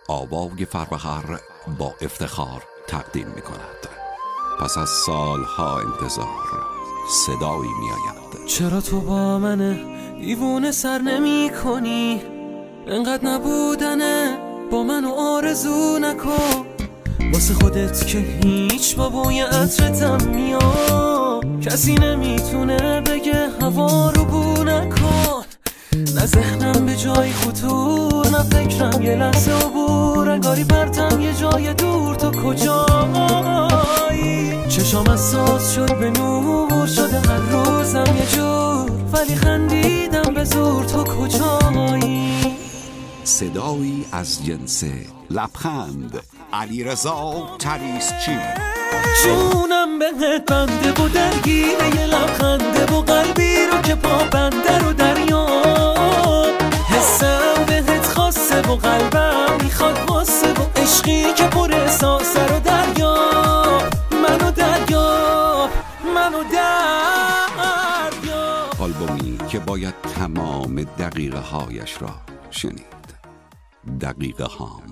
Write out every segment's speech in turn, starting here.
آوای فربهر با افتخار تقدیم می کند. پس از سالها انتظار صدایی می آید. چرا تو با منه دیوونه سر نمی کنی؟ انقدر نبودنه با منو آرزو نکن. واسه خودت که هیچ با بوی عطرتم میاد، کسی نمیتونه بگه هوا رو بو نکن. نه ذهنم به جای خطور، نه فکرم یه لحظه عبور، انگاری پرتم یه جای دور. تو کجایی؟ چشام اساس شد به نور، شده هر روزم یه جور، ولی خندیدم به زور. تو کجایی؟ صدایی از جنس لبخند. علیرضا طلیسچی. جونم بهت بنده و درگیره یه لبخنده و قلبی رو که پا بنده رو دریاب. حسم بهت خاصه و قلبم میخواد واسه و عشقی که پر احساسه رو دریاب. منو دریاب، منو دریاب. آلبومی که باید تمام دقیقه هایش را شنید. دقیقه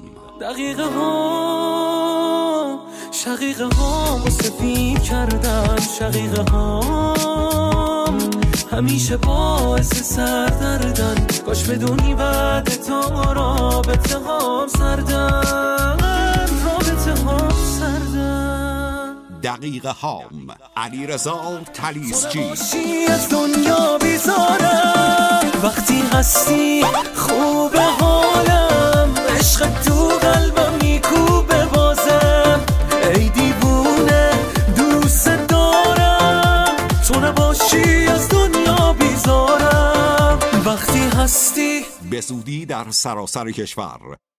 ها شقیقه ها سفید کردن. شقیقه ها همیشه باعث سردردن. کاش بدونی بعد تا رابطه ها سردن. رابطه ها سردن. دقیقه ها. علیرضا طلیسچی. از دنیا بیزارم وقتی هستی، خوبه حالم، عشق تو قلبم میکوبه بازم. ای دیوونه دوست دارم، تو نباشی از دنیا بیزارم وقتی هستی. به زودی در سراسر کشور.